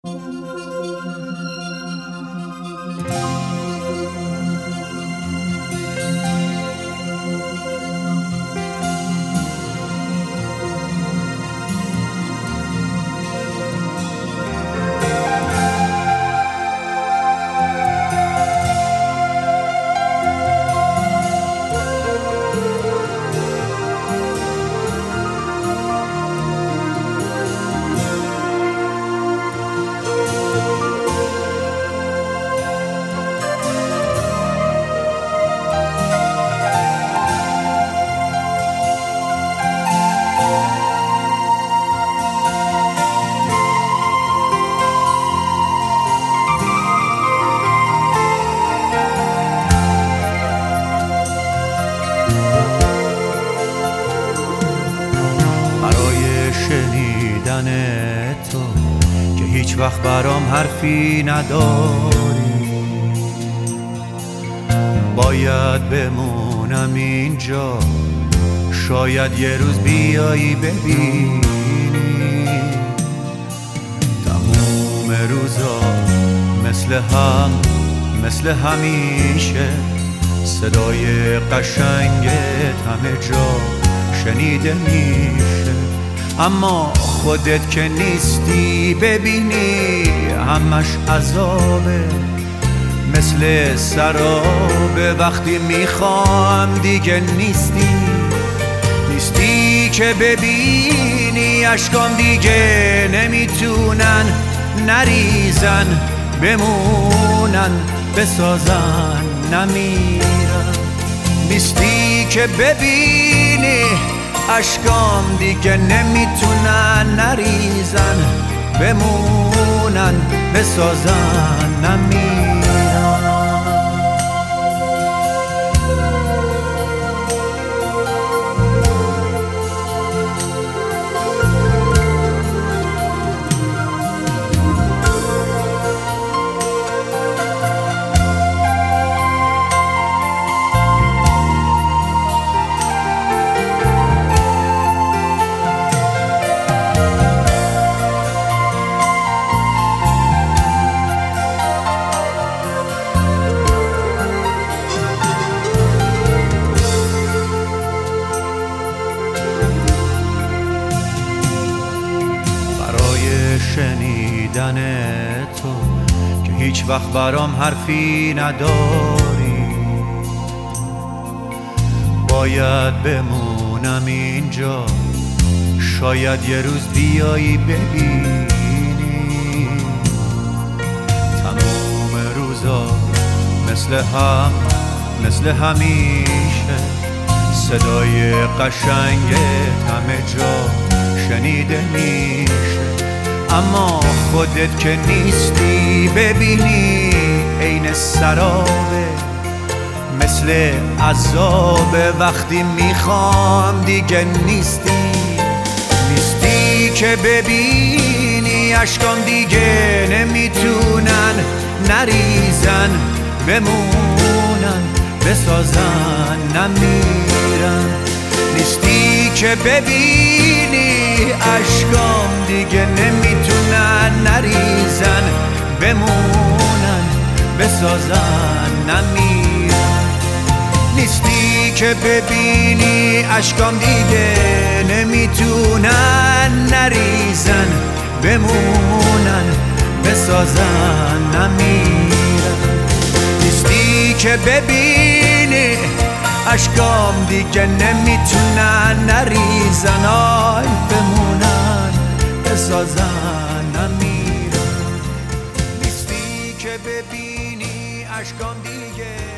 شنیدن تو که هیچ وقت برام حرفی نداری، باید بمونم اینجا، شاید یه روز بیایی ببینی. تموم روزا مثل همیشه صدای قشنگت همه جا شنیده میشه، اما خودت که نیستی ببینی همش عذابه، مثل سرابه. وقتی میخوام دیگه نیستی که ببینی اشکام دیگه نمیتونن نریزن، بمونن بسازن نمیرن. نیستی که ببینی اشکام دیگه نمیتونن نریزن، بمونن بسازن نمیرن. شنیدن تو که هیچ وقت برام حرفی نداری، باید بمونم اینجا، شاید یه روز بیایی ببینی. تمام روزا مثل همیشه صدای قشنگت همه جا شنیده میشه، اما خودت که نیستی ببینی عین سرابه، مثل عذابه. وقتی میخوام دیگه نیستی که ببینی اشکام دیگه نمیتونن نریزن، بمونن بسازن نمیرن. نیستی که ببینی اشکام دیگه نمیتونن نریزن، بمونن بسازن نمیرن. نیستی که ببینی اشکام دیگه نمیتونن نریزن، بمونن بسازن نمیرن. نیستی که ببینی اشکام دیگه نمیتونن نریزن، آی بمونن بسازن نمیرن. نیستی که ببینی اشکام دیگه